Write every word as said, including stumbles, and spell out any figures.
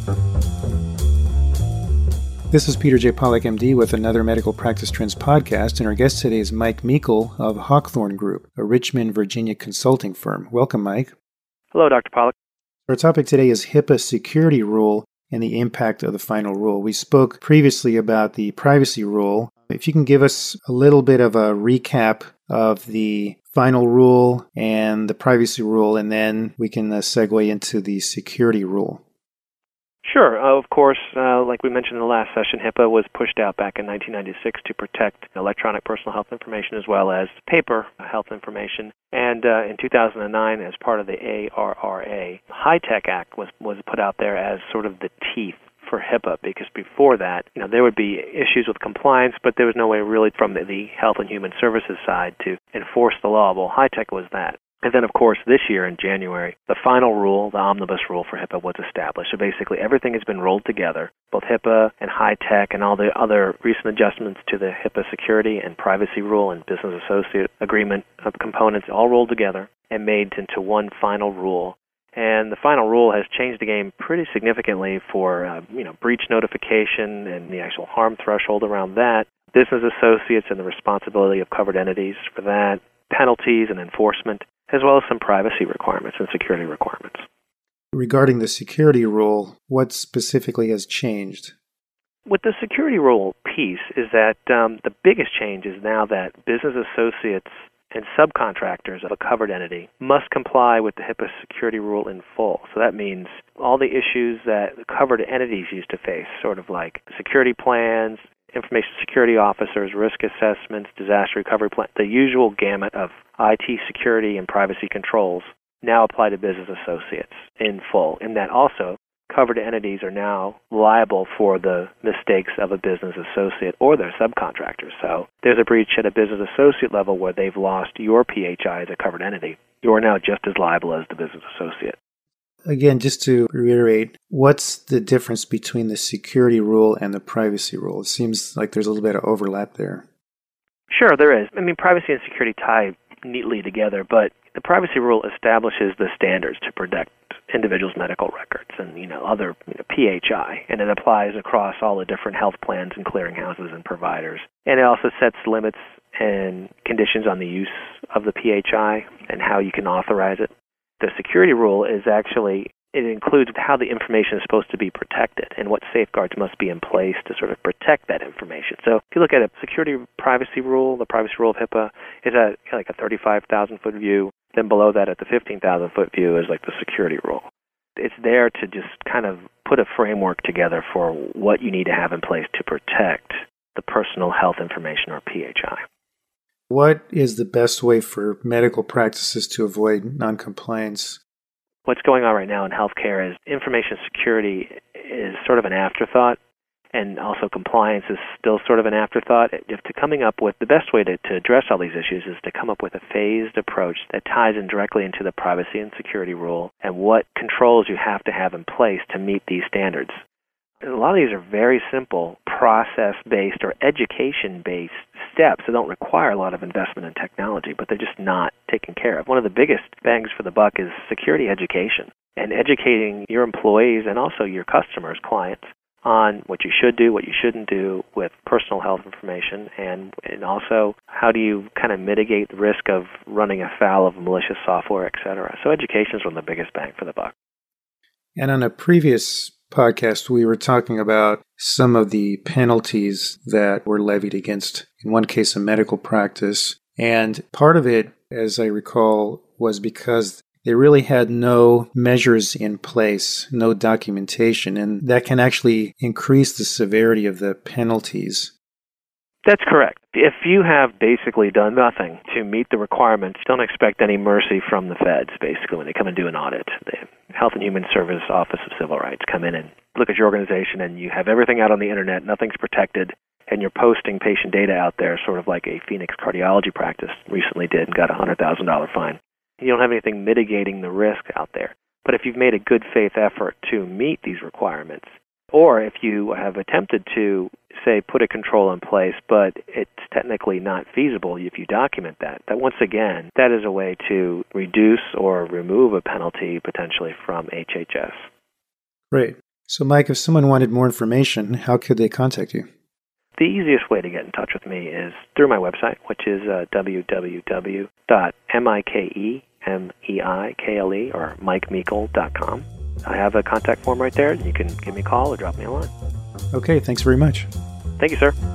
This is Peter J. Pollack, M D, with another Medical Practice Trends podcast, and our guest today is Mike Meikle of Hawthorne Group, a Richmond, Virginia consulting firm. Welcome, Mike. Hello, Doctor Pollack. Our topic today is HIPAA security rule and the impact of the final rule. We spoke previously about the privacy rule. If you can give us a little bit of a recap of the final rule and the privacy rule, and then we can uh, segue into the security rule. Sure. Uh, of course, uh, like we mentioned in the last session, HIPAA was pushed out back in nineteen ninety-six to protect electronic personal health information as well as paper health information. And uh, in two thousand nine, as part of the A R R A, the HITECH Act was, was put out there as sort of the teeth for HIPAA, because before that, you know, there would be issues with compliance, but there was no way really from the, the Health and Human Services side to enforce the law. Well, HITECH was that. And then, of course, this year in January, the final rule, the omnibus rule for HIPAA, was established. So basically everything has been rolled together, both HIPAA and HITECH and all the other recent adjustments to the HIPAA security and privacy rule and business associate agreement of components, all rolled together and made into one final rule. And the final rule has changed the game pretty significantly for uh, you know, breach notification and the actual harm threshold around that, business associates and the responsibility of covered entities for that, penalties and enforcement, as well as some privacy requirements and security requirements. Regarding the security rule, what specifically has changed? With the security rule piece is that um, the biggest change is now that business associates and subcontractors of a covered entity must comply with the HIPAA security rule in full. So that means all the issues that covered entities used to face, sort of like security plans, information security officers, risk assessments, disaster recovery plan, the usual gamut of I T security and privacy controls now apply to business associates in full. And that also covered entities are now liable for the mistakes of a business associate or their subcontractors. So there's a breach at a business associate level where they've lost your P H I as a covered entity. You're now just as liable as the business associate. Again, just to reiterate, what's the difference between the security rule and the privacy rule? It seems like there's a little bit of overlap there. Sure, there is. I mean, privacy and security tie neatly together, but the privacy rule establishes the standards to protect individuals' medical records and, you know, other you know, P H I, and it applies across all the different health plans and clearinghouses and providers. And it also sets limits and conditions on the use of the P H I and how you can authorize it. The security rule is actually, it includes how the information is supposed to be protected and what safeguards must be in place to sort of protect that information. So if you look at a security privacy rule, the privacy rule of HIPAA is at like a thirty-five thousand foot view. Then below that at the fifteen thousand foot view is like the security rule. It's there to just kind of put a framework together for what you need to have in place to protect the personal health information or P H I. What is the best way for medical practices to avoid noncompliance? What's going on right now in healthcare is information security is sort of an afterthought, and also compliance is still sort of an afterthought. If to coming up with the best way to, to address all these issues is to come up with a phased approach that ties in directly into the privacy and security rule and what controls you have to have in place to meet these standards. A lot of these are very simple process-based or education-based steps that don't require a lot of investment in technology, but they're just not taken care of. One of the biggest bangs for the buck is security education and educating your employees and also your customers, clients, on what you should do, what you shouldn't do with personal health information, and, and also how do you kind of mitigate the risk of running afoul of malicious software, et cetera. So education is one of the biggest bang for the buck. And on a previous podcast, we were talking about some of the penalties that were levied against, in one case, a medical practice. And part of it, as I recall, was because they really had no measures in place, no documentation, and that can actually increase the severity of the penalties. That's correct. If you have basically done nothing to meet the requirements, don't expect any mercy from the feds, basically, when they come and do an audit. The Health and Human Service Office of Civil Rights come in and look at your organization, and you have everything out on the internet, nothing's protected, and you're posting patient data out there, sort of like a Phoenix cardiology practice recently did and got a one hundred thousand dollars fine. You don't have anything mitigating the risk out there. But if you've made a good faith effort to meet these requirements, or if you have attempted to, say, put a control in place, but it's technically not feasible if you document that, that once again, that is a way to reduce or remove a penalty potentially from H H S. Right. So, Mike, if someone wanted more information, how could they contact you? The easiest way to get in touch with me is through my website, which is uh, w w w dot mikemekle or mike meikle dot com. I have a contact form right there, and you can give me a call or drop me a line. Okay, thanks very much. Thank you, sir.